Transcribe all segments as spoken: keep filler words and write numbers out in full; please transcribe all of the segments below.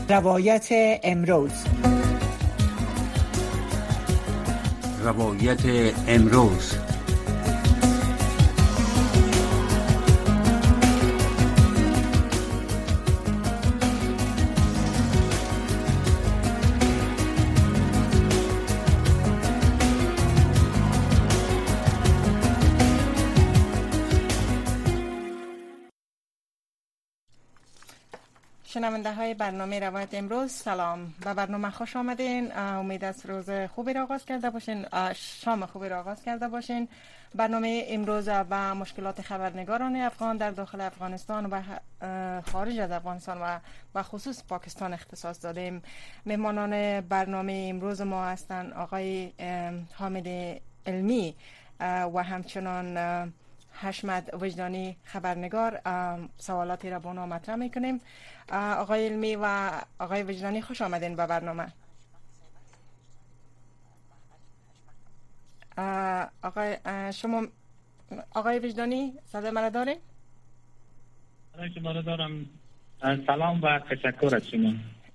روایت امروز. روایت امروز. شنونده های برنامه روایت امروز، سلام. به برنامه خوش آمدین. امید است روز خوبی را آغاز کرده باشین، شام خوبی را آغاز کرده باشین. برنامه امروز به مشکلات خبرنگاران افغان در داخل افغانستان و خارج از افغانستان و به خصوص پاکستان اختصاص دادیم. مهمانان برنامه امروز ما هستند آقای حامد علمی و همچنان حشمت وجدانی خبرنگار. سوالاتی را با اونا مطرح میکنیم. آقای علمی و آقای وجدانی خوش آمدین به برنامه. آقای شما آقای وجدانی صدای مرا دارین؟ صدای شما را دارم. سلام و تشکر از شما.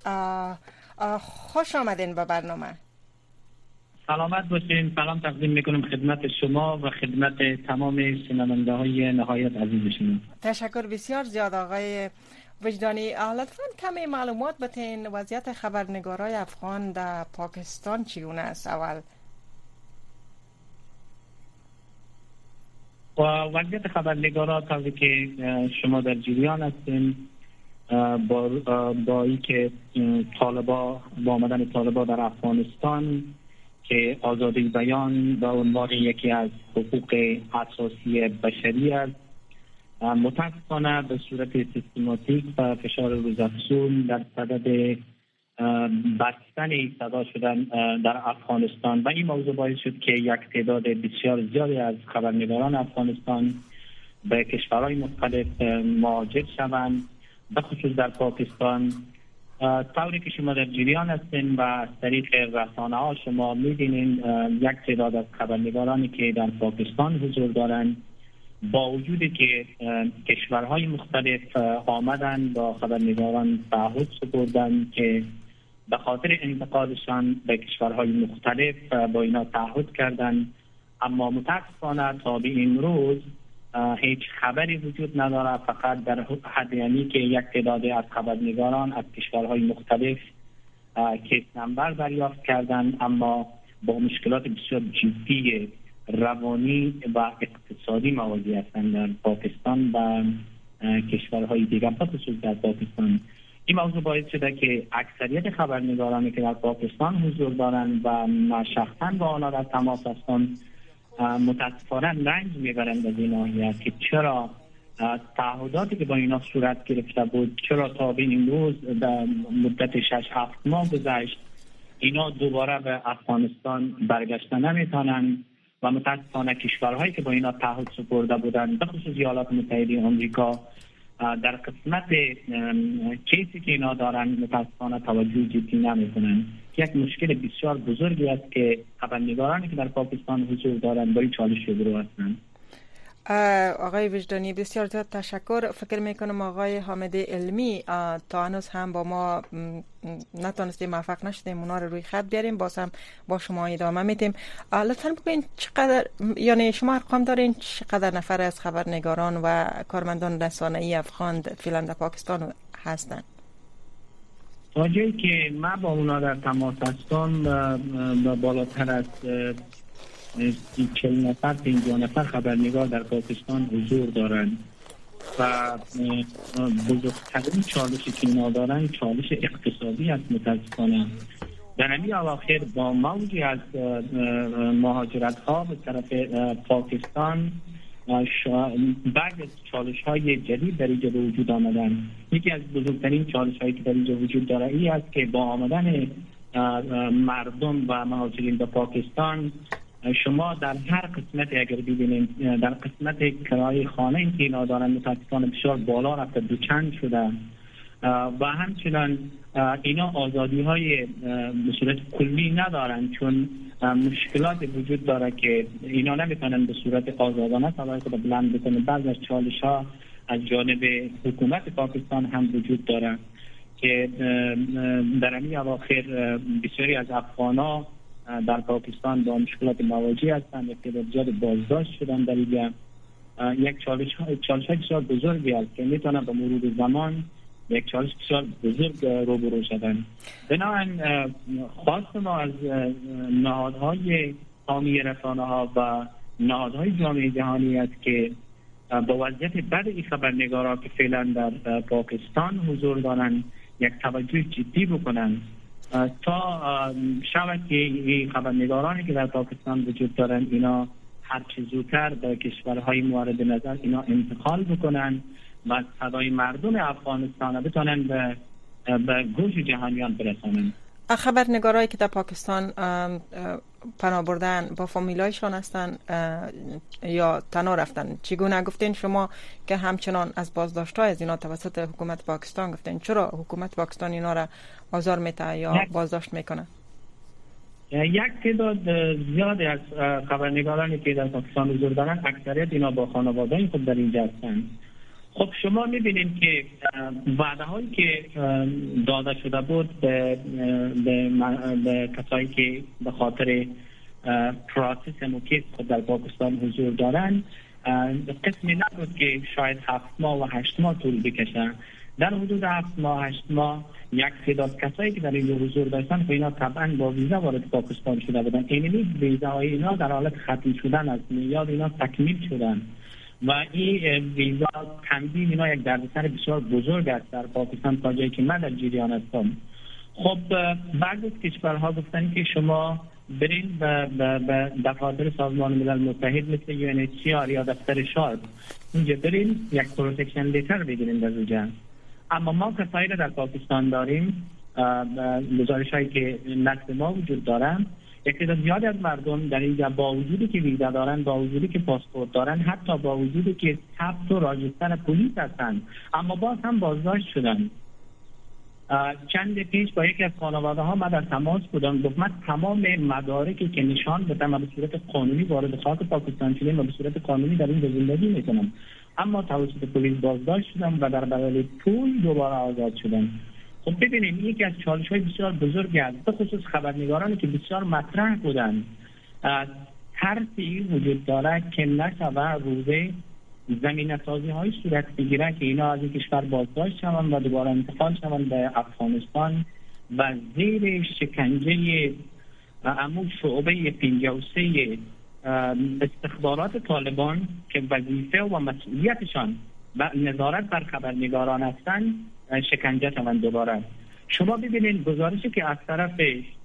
خوش آمدین به برنامه. سلامت باشین. سلام تقدیم میکنم خدمت شما و خدمت تمام شنونده های نهایت عزیز شما. تشکر بسیار زیاد آقای وجدانی. لطفاً کمی معلومات بتین وضعیت خبرنگارای افغان در پاکستان چگونه است؟ اول و وضعیت خبرنگارا طوری که شما در جریان هستین، با با اینکه طالبا با آمدن طالبا در افغانستان که آزادی بیان به عنوان یکی از حقوق اساسی بشری است، متاسفانه به صورت سیستماتیک و فشار روزافزون در صدد بستن صدا شدن در افغانستان و این موضوع باعث شد که یک تعداد بسیار زیادی از خبرنگاران افغانستان به کشورهای مختلف مهاجر شوند، به خصوص در پاکستان. طوری که شما در جریان هستین و از طریق رسانه ها شما می‌بینید یک تعداد از خبرنگارانی که در پاکستان حضور دارند، با وجودی که کشورهای مختلف آمدن با خبرنگاران تعهد سپردن که به خاطر انتقالشان به کشورهای مختلف با اینا تعهد کردن، اما متاسفانه تا به این روز هیچ خبری وجود نداره. فقط در حد یعنی که یک تعداد از خبرنگاران از کشورهای مختلف کیس نمبر دریافت کردن، اما با مشکلات بسیار جدی روانی و اقتصادی مواجه هستند در پاکستان و کشورهای دیگر، خصوصا در پاکستان. این موضوع باعث شده که اکثریت خبرنگارانی که در پاکستان حضور دارند و ما شخصا با آنها در تماس هستند متاسفانه رنج میبرند از این ناحیه که چرا تعهداتی که با اینا صورت گرفته بود، چرا تا به این روز در مدت شش هفت ماه گذشت اینا دوباره به افغانستان برگشته نمیتونند و متاسفانه کشورهایی که با اینا تعهد سپرده بودند، به خصوص ایالات متحده آمریکا، در قسمت کیسی که اینا دارن متاسفانه توجه جدی نمیکنن. یک مشکل بسیار بزرگی است که خبرنگارانی که در پاکستان حضور دارند با این چالش روبرو هستند. آقای وجدانی بسیار زیاد تشکر. فکر میکنم آقای حامد علمی تا هنوز هم با ما نتونستیم، موفق نشدیم اونا رو روی خط بیاریم، باز هم با شما ادامه میدیم. لطفاً بگوین چقدر، یعنی شما ارقام دارین چقدر نفر از خبرنگاران و کارمندان رسانه‌ای افغان فعلا در پاکستان هستند؟ تا جایی که من با اونا در تماس هستم و بالاتر از چهل نفر پنجاه نفر خبرنگار در پاکستان حضور دارند و بزرگترین چالشی که اینا دارن چالش اقتصادی است. متاسفانه در همین اواخر با موجی از مهاجرت ها به طرف پاکستان بعد از چالش های جدید در اینجا به وجود آمدن. یکی از بزرگترین چالش هایی که در اینجا وجود داره این است که با آمدن مردم و مهاجرین به پاکستان، شما در هر قسمت اگر ببینید در قسمت کرایه خانه این که اینا دارن متاسفانه بسیار بالا رفته، دو چند شده و همچنان اینا آزادی های به صورت کلی ندارن، چون مشکلات وجود داره که اینا نمیتونن به صورت آزادانه صدای خود بلند بکنن. بعض از چالش ها از جانب حکومت پاکستان هم وجود داره که در این اواخر بسیاری از افغان‌ها در پاکستان با مشکلات مواجه هستند، یک تعداد زیاد بازداشت شدن. در اینجا یک چالش چالش بسیار بزرگی است که میتونه به مرور زمان یک چالش بسیار بزرگ روبرو شدن. بنابراین خواست ما از نهادهای حامی رسانه‌ها و نهادهای جامعه جهانی است که با وضعیت بد این خبرنگاران که فعلا در پاکستان حضور دارند یک توجه جدی بکنن تا شود که این خبرنگارانی که در پاکستان وجود دارند اینا هر چه زودتر به کشورهای مورد نظر اینا انتقال بکنن و صدای مردم افغانستان بتونن به به گوش جهانیان برسانن. خبرنگارایی که در پاکستان پناه بردن با فامیلایشان هستن یا تنها رفتن؟ چگونه گفتین شما که همچنان از بازداشت‌های از اینا توسط حکومت پاکستان گفتین؟ چرا حکومت پاکستان اینا را آزار میده یا بازداشت میکنه؟ یک تعداد زیادی از خبرنگارانی که در پاکستان حضور دارن اکثریت اینا با خانواده‌های خود در اینجا هستند. خب شما می‌بینید که وعده هایی که داده شده بود به, به, به کسایی که به خاطر پروسس موکیس خود در پاکستان حضور دارن قسمی نبود که شاید هفت ماه و هشت ماه طول بکشه. در حدود هفت ماه هشت ماه یک تعداد کسایی که در اینجا حضور داشتن اینا طبعا با ویزا وارد پاکستان شده بودن. این ویزاهای اینا در حالت ختم شدن است، میاد اینا تکمیل شدن و این ویزا تمدید اینا یک دردسر بسیار بزرگ است در پاکستان تا جایی که من در جریان هستم. خب بعد از کشورها گفتن که شما برین به به دفاتر سازمان ملل متحد مثل یو ان اچ سی آر یا دفتر شاد اونجا برین یک پروتکشن لیتر بگیرین در اونجا. اما ما کسایی در پاکستان داریم، گزارش هایی که نزد ما وجود دارن، یک تعداد زیادی از مردم در اینجا با وجودی که ویزا دارن، با وجودی که پاسپورت دارن، حتی با وجودی که ثبت و راجستر پلیس هستن، اما باز هم بازداشت شدن. چند پیش با یکی از خانواده ها من در تماس بودم، گفت من تمام مدارکی که نشان بدم به صورت قانونی وارد خاک پاکستان شدم و به صورت قانونی در این زندگی میکنم، اما توسط پلیس بازداشت شدم و در بدل پول دوباره آزاد شدم. خب ببینید یکی از چالش‌های بسیار بزرگی است، به خصوص خبرنگارانی که بسیار مطرح بودند. ترسی وجود دارد که نشود روزه زمینه‌سازی های صورت بگیره که اینا از این کشور بازداشت شوند و دوباره انتقال شوند به افغانستان و زیر شکنجه امو شعبه پنجاه و سه استخبارات طالبان که وظیفه و مسئولیتشان و نظارت بر خبرنگاران هستند شکنجه شوند دوباره. شما ببینید گزارشی که از طرف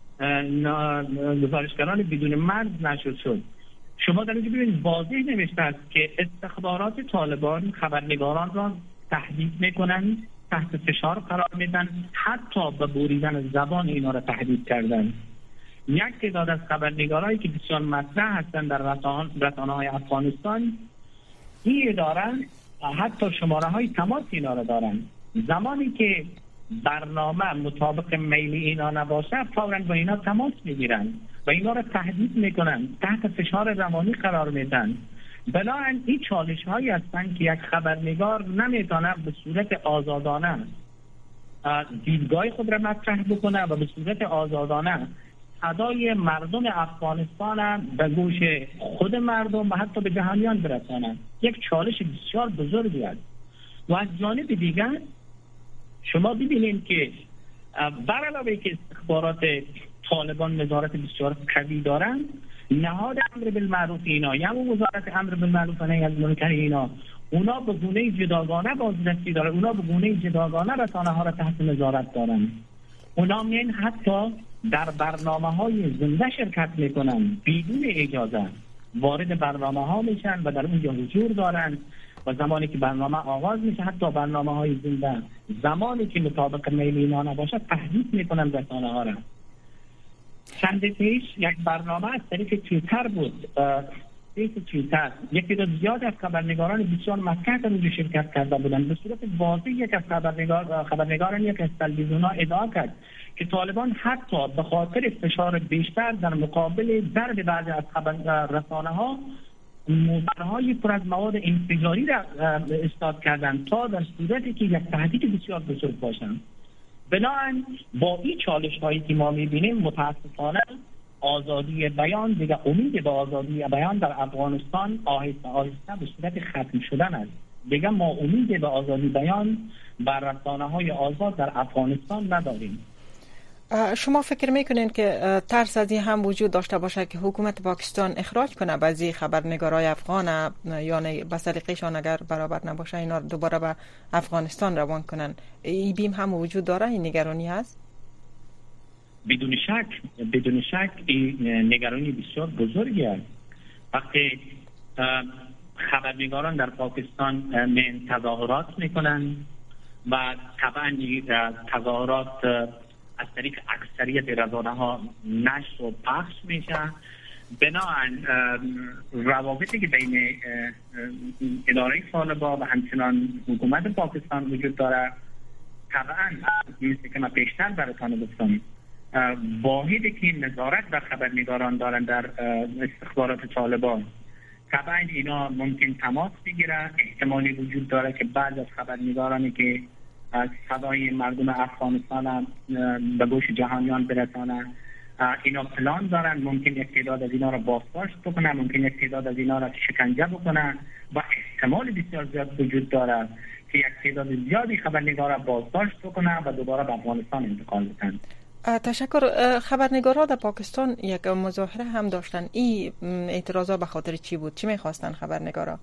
گزارشگران بدون مرز نشر شد، شما در اینجا ببینید واضح نوشته است که استخبارات طالبان خبرنگاران را تهدید میکنند، تحت فشار قرار میدن، حتی به بریدن زبان اینا را تهدید کردن. یک تعداد از خبرنگارایی که بسیار مطرح هستند در رسانه‌های افغانستان این دارن، حتی شماره های تماس اینا را دارن. زمانی که برنامه مطابق میل اینا نباشه فوراً با اینا تماس میگیرن و اینا را تهدید میکنن، تحت فشار روانی قرار میدن. بنابراین این چالش هایی هستند که یک خبرنگار نمیتونه به صورت آزادانه دیدگاه خود را مطرح بکنه و به صورت آزادانه صدای مردم افغانستان به گوش خود مردم و حتی به جهانیان برسانه. یک چالش بسیار بزرگی است. و از جانب دیگر شما ببینید که بر علاوه که استخبارات طالبان نظارت بسیار قوی دارند، نهاد امر بالمعروف اینا یا وزارت امر بالمعروف و نهی از منکر اینا اونا به گونه جداگانه بازرسی دارن، اونا به گونه جداگانه رسانه ها را تحت نظارت دارن. اونا میان حتی در برنامه های زنده شرکت میکنن، بدون اجازه وارد برنامه ها میشن و در اونجا حضور دارن و زمانی که برنامه آغاز میشه حتی برنامه های زنده زمانی که مطابق میل اینا نباشه تهدید میکنن رسانه ها را. چند پیش یک برنامه از طریق توییتر بود، طریق توییتر یکی دو زیاد از خبرنگاران بسیار مطرح در اونجا شرکت کرده بودند. به صورت واضح یک از خبرنگار خبرنگاران یک از تلویزیون‌ها ادعا کرد که طالبان حتی به خاطر فشار بیشتر در مقابل ضرب بعضی از رسانه‌ها موترهای پر از مواد انفجاری را استاد کردند تا در صورتی که یک تهدید بسیار بزرگ باشند. بنابراین با این چالش هایی که ما میبینیم متاسفانه آزادی بیان دیگه، امید به آزادی بیان در افغانستان آهسته آهسته به صورت ختم شدن است. دیگه ما امید به آزادی بیان بر رسانه های آزاد در افغانستان نداریم. شما فکر میکنین که ترس از این هم وجود داشته باشه که حکومت پاکستان اخراج کنه بعضی خبرنگارای افغان، یعنی به سلیقه‌شان اگر برابر نباشه اینا دوباره به افغانستان روان کنن؟ این بیم هم وجود داره؟ این نگرانی هست؟ بدون شک بدون شک این نگرانی بسیار بزرگی است. وقتی خبرنگاران در پاکستان من تظاهرات میکنن و طبعا تظاهرات از طریق اکثریت رسانه ها نشر و پخش میشه، بنابراین روابطی که بین اداره طالبان و همچنان حکومت پاکستان وجود داره، طبعا مثل که من پیشتر براتون گفتم، واحدی که نظارت بر خبرنگاران دارن در استخبارات طالبان، طبعا اینا ممکن تماس بگیره. احتمالی وجود داره که بعض از خبرنگارانی که از صدای مردم افغانستان به گوش جهانیان برسانه، اینا پلان دارن، ممکن یک تعداد از اینا را بازداشت بکنه، ممکن یک تعداد از اینا را شکنجه بکنه و احتمال بسیار زیاد وجود داره که یک تعداد زیادی خبرنگارا بازداشت بکنه و دوباره به افغانستان انتقال بدن. تشکر. خبرنگارا در پاکستان یک مظاهره هم داشتن. این اعتراضا به خاطر چی بود؟ چی میخواستن خبرنگارا؟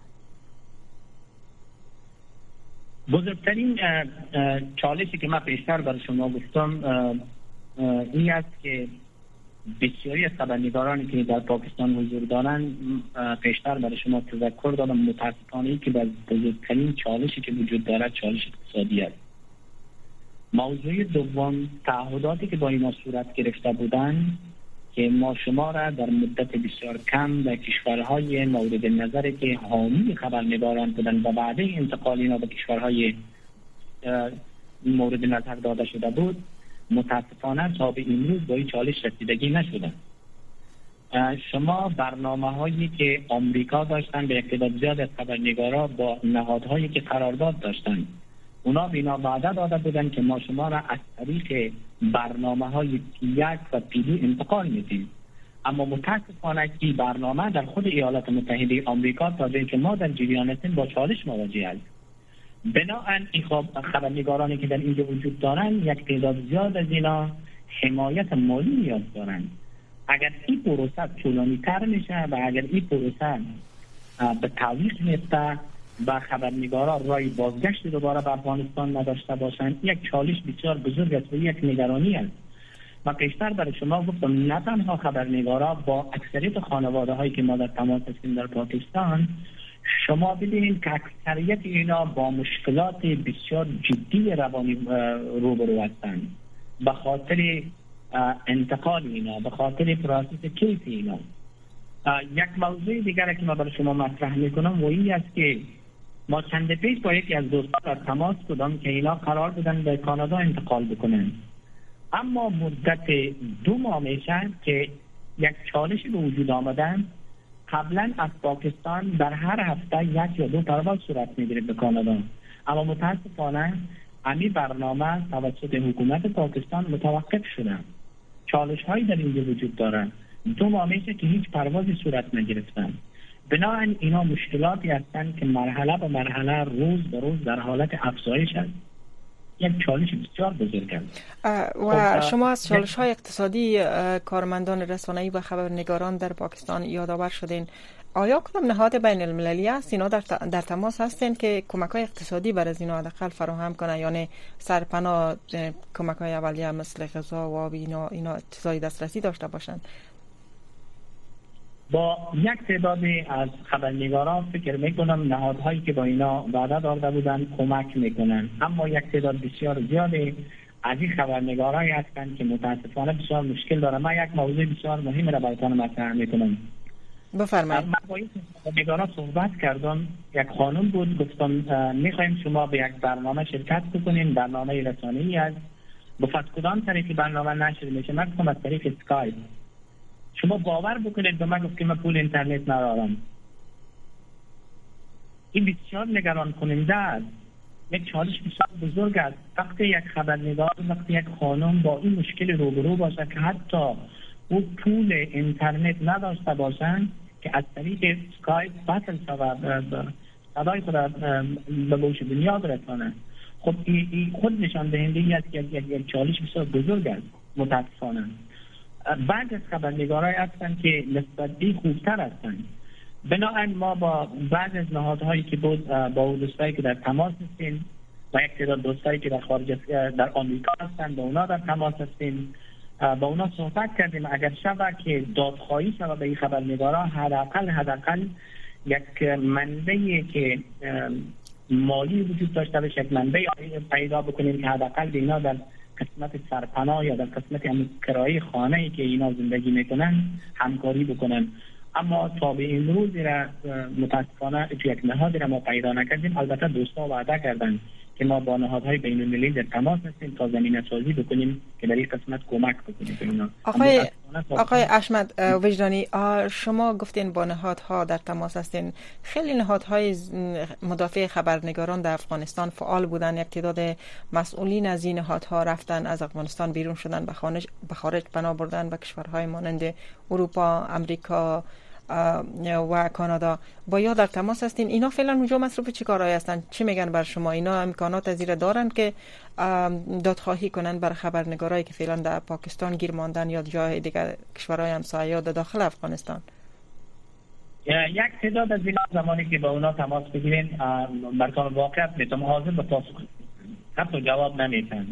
بزرگترین چالشی که من پیشتر برای شما گفتم این است که بسیاری از خبرنگارانی که در پاکستان حضور دارند، پیشتر برای شما تذکر دادم، متاسفانه که بزرگترین چالشی که وجود دارد چالش اقتصادی است. موضوع دوم، تعهداتی که با اینا صورت گرفته بودند که ما شما را در مدت بسیار کم در کشورهای مورد نظر که حامی خبرنگاران بودند و بعد انتقال اینا به کشورهای مورد نظر داده شده بود، متاسفانه تا به امروز با این چالش رسیدگی نشدند. شما برنامه هایی که آمریکا داشتن به تعداد زیاد از خبرنگارا با نهادهایی که قرارداد داشتند، اونا بینا وعده داده بودن که ما شما را از طریق برنامه های پی یک و پی دو انتقال میدیم، اما متاسفانه که برنامه در خود ایالات متحده آمریکا تا جایی که ما در جریان هستیم با چالش مواجه است. بنابراین این خبرنگارانی که در اینجا وجود دارند، یک تعداد زیاد از اینا حمایت مالی نیاز دارند. اگر این پروسه طولانی تر میشه و اگر این پروسه به تعویق میفته و خبرنگارا رای بازگشت دوباره به افغانستان نداشته باشند، یک چالش بسیار بزرگ است و یک نگرانی است. و پیشتر برای شما گفتم نه تنها خبرنگارا، با اکثریت خانواده هایی که ما در تماس هستیم در پاکستان، شما ببینید که اکثریت اینا با مشکلات بسیار جدی روانی روبرو هستند به خاطر انتقال اینا، به خاطر پروسس کیس اینا. یک موضوع دیگر که ما برای شما مطرح میکنم و این است که ما چند پیش با یکی از دوستان در تماس بودم که اینا قرار بودن به کانادا انتقال بکنن، اما مدت دو ماه میشه که یک چالشی به وجود آمدن. قبلا از پاکستان در هر هفته یک یا دو پرواز صورت میگیره به کانادا، اما متاسفانه امی برنامه توسط حکومت پاکستان متوقف شده. چالش هایی در اینجا وجود دارن، دو ماه میشه که هیچ پروازی صورت نگرفتن. بنابراین اینا مشکلاتی هستند که مرحله به مرحله، روز به روز در حالت افزایش است. یک چالش بسیار بزرگ است. و شما از چالش های اقتصادی کارمندان رسانه‌ای و خبرنگاران در پاکستان یادآور شدین. آیا کدام نهاد بین المللی است اینا در, در تماس هستین که کمک های اقتصادی برای اینا حداقل فراهم کنه، یعنی سرپناه، کمک های اولیه مثل غذا و آب، اینا اینا چیزای دسترسی داشته باشند؟ با یک تعدادی از خبرنگاران فکر میکنم نهادهایی که با اینا وعده داده بودن کمک میکنن، اما یک تعداد بسیار زیادی از این خبرنگارایی هستند که متاسفانه بسیار مشکل دارن. من یک موضوع بسیار مهم را براتون مطرح میکنم. بفرمایید. من با این خبرنگارا صحبت کردم، یک خانم بود، گفتم میخوایم شما به یک برنامه شرکت بکنین، برنامه رسانه‌ای است، گفت کدام طریق برنامه نشر میشه؟ من گفتم از طریق اسکایپ. شما باور بکنید به من گفت که من پول اینترنت ندارم. این بسیار نگران کننده است. یک چالش بسیار بزرگ است. وقتی یک خبرنگار، وقتی یک خانم با این مشکل روبرو باشه که حتی او پول اینترنت نداشته باشند که از طریق اسکایپ باتل شود صدای خود به گوش دنیا برسانند، خب این خود نشان دهنده است که یک چالش بسیار بزرگ است. متاسفانه بعضی از خبرنگارای هستند که نسبتی خوبتر هستند. بنابراین ما با بعض از نهادهایی که بود با دوستایی که در تماس هستیم و یک تعداد دوستایی که در خارج در آمریکا هستند با اونا در تماس هستیم، با اونا صحبت کردیم اگر شود که دادخواهی شود به این خبرنگارا، حداقل حداقل یک منبعی که مالی وجود داشته باشه، یک منبع پیدا بکنیم که حداقل اینا در قسمت سرپناه یا در قسمت همین کرایه خانه‌ای که اینا زندگی میکنن همکاری بکنن. اما تا به امروز را متاسفانه تو یک نهادی را ما پیدا نکردیم. البته دوستا وعده کردن که ما با نهادهای بین المللی در تماس هستیم تا زمینه سازی بکنیم که در این قسمت کمک بکنیم به اینا. آقای آقای اشمت وجدانی، شما گفتین با نهادها در تماس هستین. خیلی نهادهای مدافع خبرنگاران در افغانستان فعال بودن. یک تعداد مسئولین از این نهادها رفتن از افغانستان بیرون شدن، به خارج پناه بردن و کشورهای مانند اروپا، امریکا و کانادا. با یا در تماس هستین؟ اینا فعلا اونجا مصروف چی کارهایی هستن؟ چی میگن بر شما؟ اینا امکانات زیر دارن که دادخواهی کنن بر خبرنگارایی که فعلا در پاکستان گیر ماندن یا جای دیگر کشورهای همسایه یا داخل افغانستان؟ یک تعداد از اینا زمانی که با اونا تماس بگیرین برکان واقعیت میتونم حاضر به پاسخ حتی جواب نمیتن.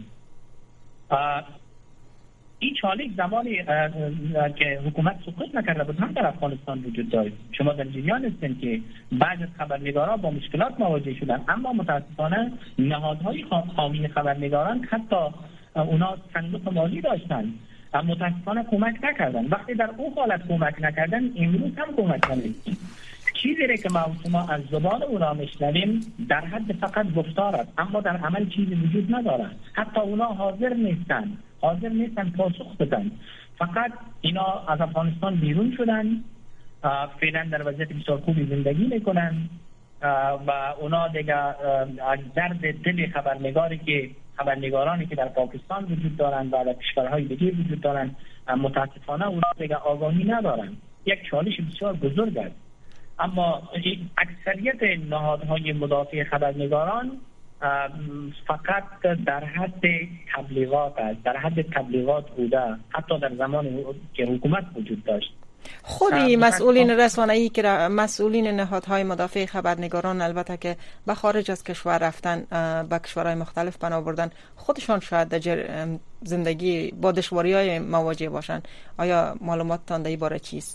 این چالش زمانی که حکومت سقوط نکرده بود هم در افغانستان وجود داشت. شما در جریان هستین که بعضی از خبرنگاران با مشکلات مواجه شدن، اما متاسفانه نهادهای حامی خبرنگاران حتی اونا صندوق مالی داشتن، متاسفانه کمک نکردن. وقتی در اون حالت کمک نکردن، امروز هم کمک نمیکنن. چیزی که ما شما از زبان اونا میشنویم در حد فقط گفتار است، اما در عمل چیزی وجود نداره. حتی اونا حاضر نیستن حاضر نیستن پاسخ بدن. فقط اینا از افغانستان بیرون شدن، فعلا در وضعیت بسیار خوبی زندگی میکنن و اونا دیگه از درد دل خبرنگاری که خبرنگارانی که در پاکستان وجود دارن و در کشورهای دیگه وجود دارن متاسفانه اونا دیگه آگاهی ندارن. یک چالش بسیار بزرگ است. اما اکثریت نهادهای مدافع خبرنگاران فقط در حد تبلیغات است، در حد تبلیغات بوده، حتی در زمانی که حکومت وجود داشت. خودی مسئولین رسانه‌ای که مسئولین نهادهای مدافع خبرنگاران البته که به خارج از کشور رفتن، به کشورهای مختلف پناه بردن، خودشان شاید در زندگی با دشواری‌های مواجه باشند. آیا معلوماتتان در این باره چیست؟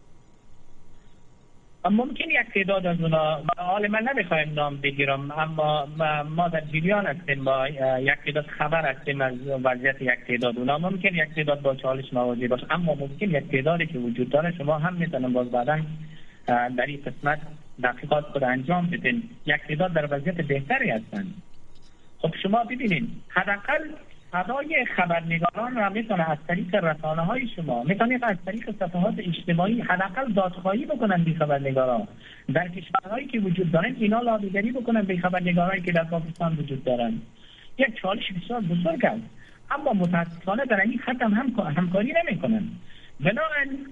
ممکن یک تعداد از اونا، حال من نمیخوایم نام بگیرم، اما ما در جریان هستیم، با یک تعداد خبر هستیم از وضعیت یک تعداد اونا. ممکن یک تعداد با چالش مواجه باشه، اما ممکن یک تعدادی که وجود داره شما هم میتونن باز بعدا در این قسمت تحقیقات خود انجام بدین. یک تعداد در وضعیت بهتری هستن. خب شما ببینید حداقل صدای خبرنگاران را میتونه از طریق رسانه های شما، میتونه از طریق صفحات اجتماعی حداقل دادخواهی بکنن به خبرنگاران در کشورهایی که وجود دارن. اینا لابیگری بکنن به خبرنگارایی که در پاکستان وجود دارن. یک چالش بسیار بزرگ است، اما متاسفانه در این خط هم همکاری نمیکنن. بنابراین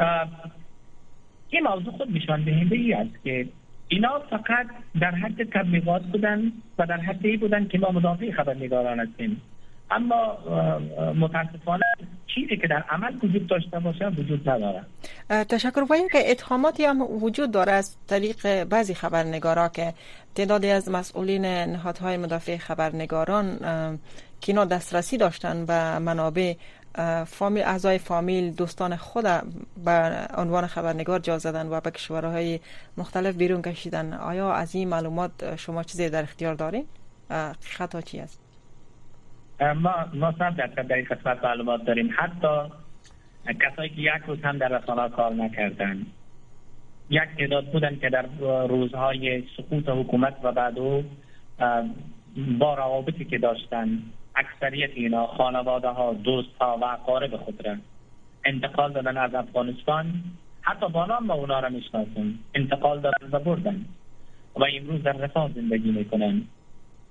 این موضوع خود نشان دهنده ای است که اینا فقط در حد تبلیغات بودن و در حد ای بودن که ما مدافع خبرنگاران هستیم، اما متاسفانه چیزی که در عمل وجود داشته باشه وجود نداره. تشکر. و اینکه اتهاماتی هم وجود داره از طریق بعضی خبرنگارا که تعدادی از مسئولین نهادهای مدافع خبرنگاران که اینا دسترسی داشتن به منابع فامیل، اعضای فامیل، دوستان خود به عنوان خبرنگار جا زدن و به کشورهای مختلف بیرون کشیدن. آیا از این معلومات شما چیزی در اختیار دارین؟ خطا چی است؟ ما ما صد درصد در این قسمت معلومات داریم. حتی کسایی که یک روز هم در رسانه کار نکردن، یک تعداد بودن که در روزهای سقوط حکومت و بعد او با روابطی که داشتن، اکثریت اینا خانواده ها، دوست ها و اقارب خود را انتقال دادن از افغانستان. حتی بالا ما اونا را میشناسیم، انتقال دادن و بردن و امروز در رفاه زندگی میکنن.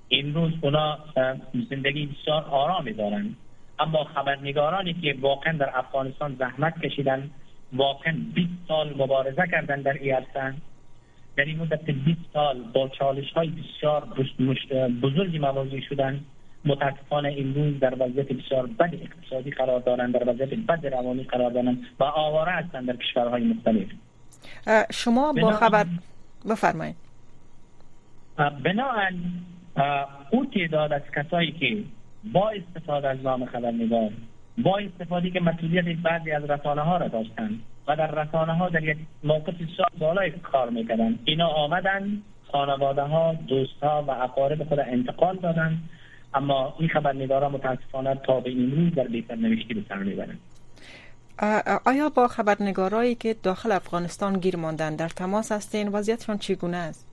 امروز اونا زندگی بسیار آرامی دارن، اما خبرنگارانی که واقعا در افغانستان زحمت کشیدن، واقعا بیست سال مبارزه کردن در این عرصه، در این مدت بیست سال با چالش های بسیار بزرگی مواجه شدن، متاسفانه امروز در وضعیت بسیار بد اقتصادی قرار دارند، در وضعیت بد روانی قرار دارند و آواره هستند در کشورهای مختلف. شما با خبر بفرمایید. بنابراین او تعداد از کسایی که با استفاده از نام خبرنگار، با استفاده که مسئولیت بعضی از رسانه ها را داشتند و در رسانه ها در یک موقع بسیار بالای کار میکردن، اینا آمدن خانواده ها، دوست ها و اقارب خود انتقال دادن، اما این خبرنگارا متاسفانه تا به امروز در بی‌سرنوشتی به سر میبرند. آیا با خبرنگارایی که داخل افغانستان گیر ماندن در تماس هستین؟ وضعیتشون چگونه است؟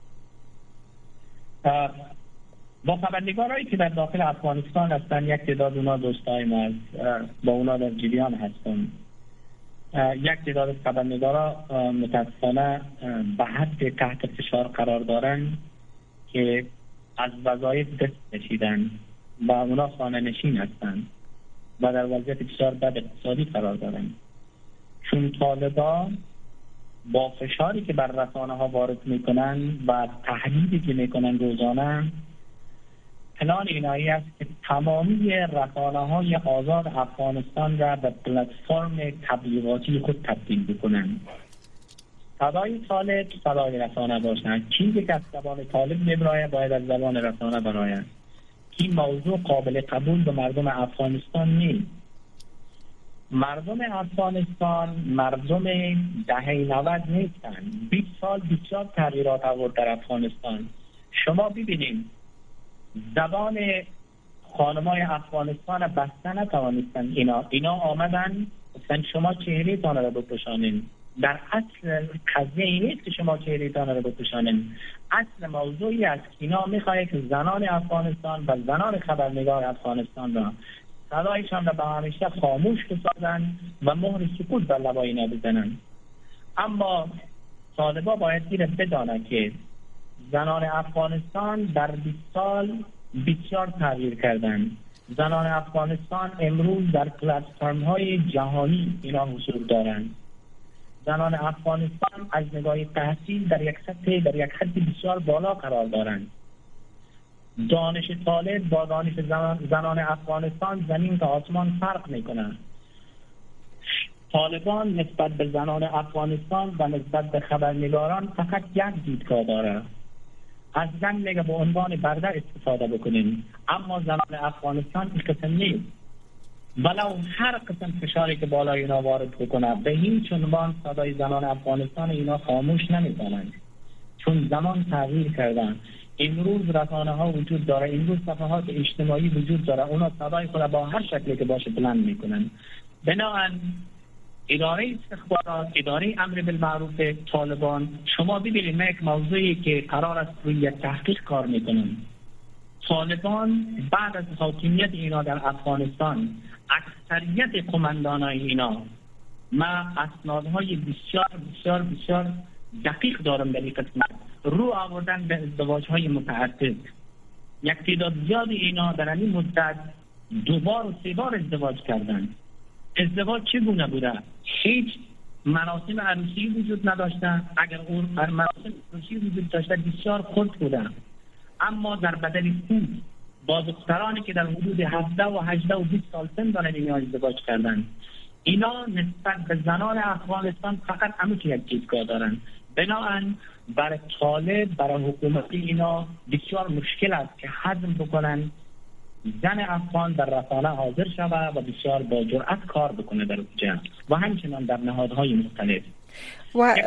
با خبرنگارایی که در داخل افغانستان هستن، یک تعداد اونا دوستای ما است، با اونا در جریان هستم. یک تعداد از خبرنگارا متاسفانه به حد تحت فشار قرار دارن که از وظایف دست کشیدن و اونا خانه نشین هستند و در وضعیت بسیار بد اقتصادی قرار دارن، چون طالبان با فشاری که بر رسانه ها وارد میکنن و تهدیدی که میکنن روزانه، پلان اینایی است که تمامی رسانه های آزاد افغانستان را به پلتفرم تبلیغاتی خود تبدیل بکنن. صدای طالب صدای رسانه باشند. چیزی که از زبان طالب میبراید باید از زبان رسانه براید. این موضوع قابل قبول به مردم افغانستان نیست. مردم افغانستان مردم دهه نود نیستند. بیست سال بسیار تغییرات آورد در افغانستان. شما ببینید زبان خانمای افغانستان بسته نتوانستن. اینا اینا آمدن گفتن شما چهره تان را بپوشانید. در اصل قضیه این نیست که شما چهره تان را بپوشانید. اصل موضوعی است که اینا میخواهند که زنان افغانستان و زنان خبرنگار افغانستان را صدایشان را به همیشه خاموش بسازند و مهر سکوت بر لبای اینا بزنند. اما طالبا باید این بدانند که زنان افغانستان در بیست سال بسیار تغییر کردند. زنان افغانستان امروز در پلتفرم های جهانی اینا حضور دارند. زنان افغانستان از نگاه تحصیل در یک سطح در یک حد بسیار بالا قرار دارند. دانش طالب با دانش زنان, زنان افغانستان زمین تا آسمان فرق میکنند. طالبان نسبت به زنان افغانستان و نسبت به خبرنگاران فقط یک دیدگاه داره. از زن میگه به عنوان برده استفاده بکنیم، اما زنان افغانستان این قسم نیست. ولو هر قسم فشاری که بالای اینا وارد بکنه، به هیچ عنوان صدای زنان افغانستان اینا خاموش نمی‌کنند، چون زمان تغییر کردن. امروز رسانه ها وجود داره، امروز صفحات اجتماعی وجود داره، اونا صدای خود با هر شکلی که باشه بلند میکنن. بنابراین اداره استخبارات، اداره امر بالمعروف طالبان، شما ببینید من یک موضوعی که قرار است روی یک تحقیق کار میکنم. طالبان بعد از حاکمیت اینا در افغانستان، اکثریت قماندانای اینا، ما اسنادهای بسیار بسیار بسیار دقیق دارم در این قسمت، رو آوردن به ازدواجهای متعدد. یک تعداد زیاد اینا در این مدت دوبار و سه بار ازدواج کردن. ازدواج چگونه بوده؟ هیچ مراسم عروسی وجود نداشتن. اگر اون مراسم عروسی وجود داشته بسیار خرد بودن، اما در بدل خود با دخترانی که در حدود هفده و هجده و بیست سال سن دارن اینا ازدواج کردن. اینا نسبت به زنان افغانستان فقط همون که یک دیدگاه دارن. بنابراین برای طالب، برای حکومت اینا بسیار مشکل است که هضم بکنن زن افغان در رسانه حاضر شود و بسیار با جرأت کار بکنه در اونجا و همچنان در نهادهای مختلف. و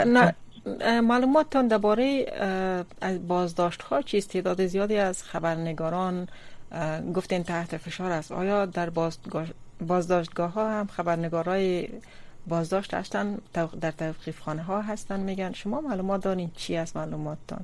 معلوماتتان درباره بازداشت ها چیست؟ تعداد زیادی از خبرنگاران گفتین تحت فشار است. آیا در بازداشتگاه ها هم خبرنگارای بازداشت هستن، در توقیف خانه ها هستن؟ میگن شما معلومات دارین چی است معلوماتتان؟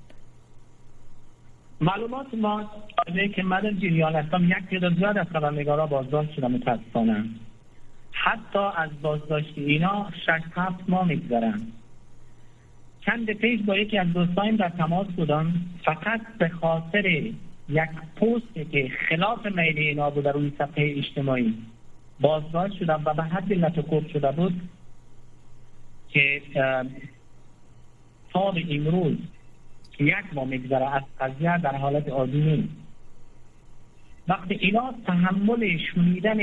معلومات ما اینه که من در جریان هستم یک تعداد زیاد از خبرنگارا بازداشت شدن متاسفانه. حتی از بازداشت اینا شش هفت ماه میگذرن. چند پیش با یکی از دوستایم در تماس بودم، فقط به خاطر یک پست که خلاف میل اینا بود در روی صفحه اجتماعی بازداشت شدن و به حد لطکوب شده بود که سال امروز که یک ماه میگذره از قضیه در حالت عادی نیست. وقتی اینا تحمل شنیدن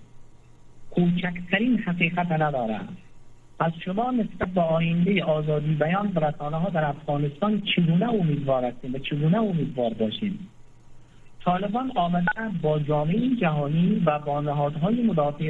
کوچکترین حقیقت نداره، از شما نسبت به آینده آزادی بیان و رسانه ها در افغانستان چگونه امیدوار هستیم و چگونه امیدوار باشیم؟ طالبان آمده با جامعه جهانی و با نهادهای مدافع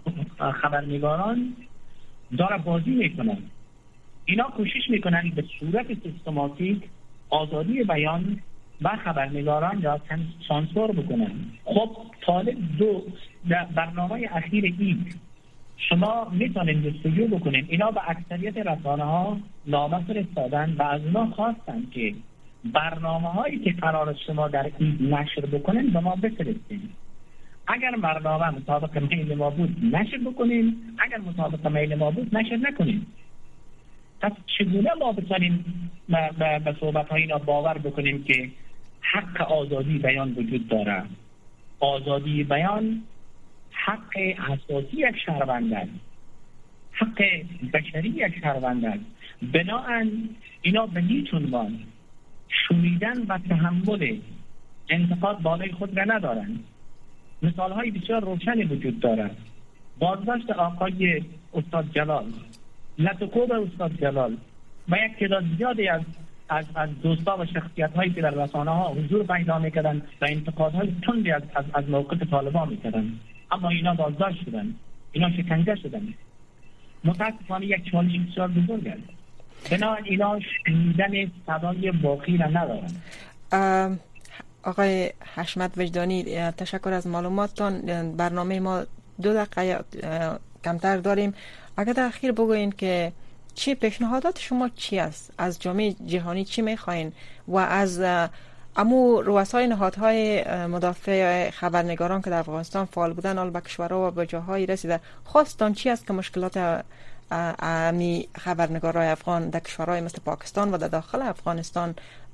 خبرنگاران داره بازی میکنن. اینا کوشش میکنن به صورت سیستماتیک آزادی بیان و خبرنگاران را سانسور بکنن. خب طالب دو در برنامه اخیر اید شما میتونین جستجو بکنین، اینا به اکثریت رسانه ها نامه فرستادن و از اونا خواستن که برنامه هایی که قرار شما در اید نشر بکنین به ما بفرستین. اگر برنامه مطابق میل ما بود نشر بکنین، اگر مطابق میل ما بود نشر نکنین. پس چگونه ما بتونیم به صحبت های اینا باور بکنیم که حق آزادی بیان وجود داره؟ آزادی بیان حق اساسی یک شهروند است، حق بشری یک شهروند است. بنابراین اینا به هیچ عنوان شنیدن و تحمل انتقاد بالای خود را ندارند. مثال های بسیار روشنی وجود دارد. بازداشت آقای استاد جلال، لطکوب استاد جلال و یک تعداد زیادی از از از دوستا و شخصیت هایی که در رسانه ها حضور پیدا میکردن و انتقادهای تندی از از, از موقف طالبان میکردن، اما اینا بازداشت شدن، اینا شکنجه شدن. متاسفانه یک چالش بسیار بزرگ است. بنابراین اینا شنیدن صدای باقی را ندارن. آقای حشمت وجدانی، تشکر از معلوماتتان. برنامه ما دو دقیقه کمتر داریم. اگر در اخیر بگوین که چی پیشنهادات شما چی است؟ از جامعه جهانی چی میخواین و از امو رؤسای نهادهای مدافع خبرنگاران که در افغانستان فعال بودن حال به کشورها و به جاهایی رسیده، خواستان چی است که مشکلات امی خبرنگارای افغان در کشورهای مثل پاکستان و در داخل افغانستان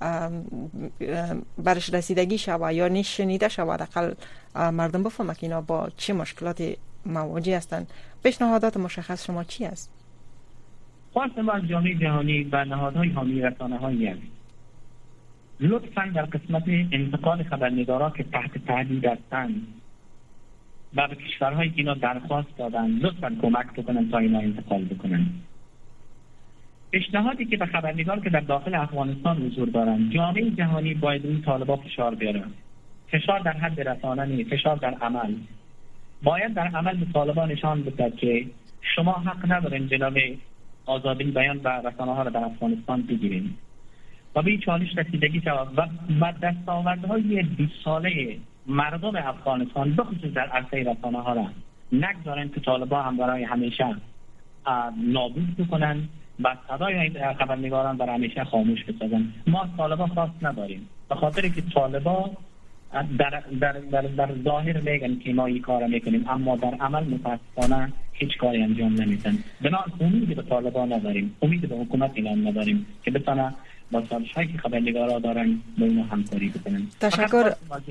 برش رسیدگی شود یا نشنیده شود، اقل مردم بفهمه که اینا با چه مشکلاتی مواجه هستند؟ پیشنهادات مشخص شما چی است؟ خواست ما از جامعه جهانی و نهادهای حامی رسانه هایی است لطفاً در قسمت انتقال خبرنگاران که تحت تهدید هستند و به کشورهایی که اینا درخواست دادن لطفاً کمک بکنن تا اینا انتقال بکنن. پیشنهادی که به خبرنگار که در داخل افغانستان حضور دارن، جامعه جهانی باید این طالبان فشار بیاره. فشار در حد رسانه نیست، فشار در عمل. باید در عمل به طالبان نشان بده که شما حق ندارین جناب آزادی بیان و رسانه ها را در افغانستان بگیرین و به این چالش رسیدگی شود و دستاوردهای بیست ساله مردم افغانستان بخصوص در عرصه رسانه ها را نگذارن که طالبان هم برای همیشه نابود بکنن و صدای خبرنگاران برای همیشه خاموش بسازن. ما از طالبان خواست نداریم، به خاطر که طالبان در در در در ظاهر میگن که ما این کارا میکنیم، اما در عمل متاسفانه هیچ کاری انجام نمیدن. بنابراین امید به طالبان نداریم، امید به حکومت ایران نداریم که بتونه با سازش‌هایی که خبرنگارا دارن با اینا همکاری بکنن. تشکر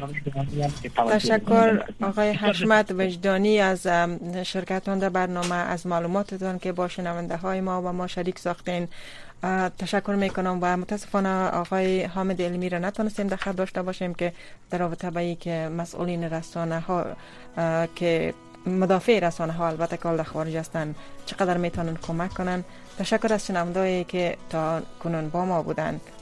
تشکر آقای حشمت وجدانی از شرکتتان در برنامه، از معلوماتتان که با شنونده های ما و ما شریک ساختین. تشکر میکنم و متاسفانه آقای حامد علمی را نتونستیم در خط داشته باشیم که در رابطه با اینکه مسئولین رسانه ها که مدافع رسانه ها البته که در خارج هستند چقدر میتونن کمک کنن. تشکر از شنوندهایی که تا کنون با ما بودند.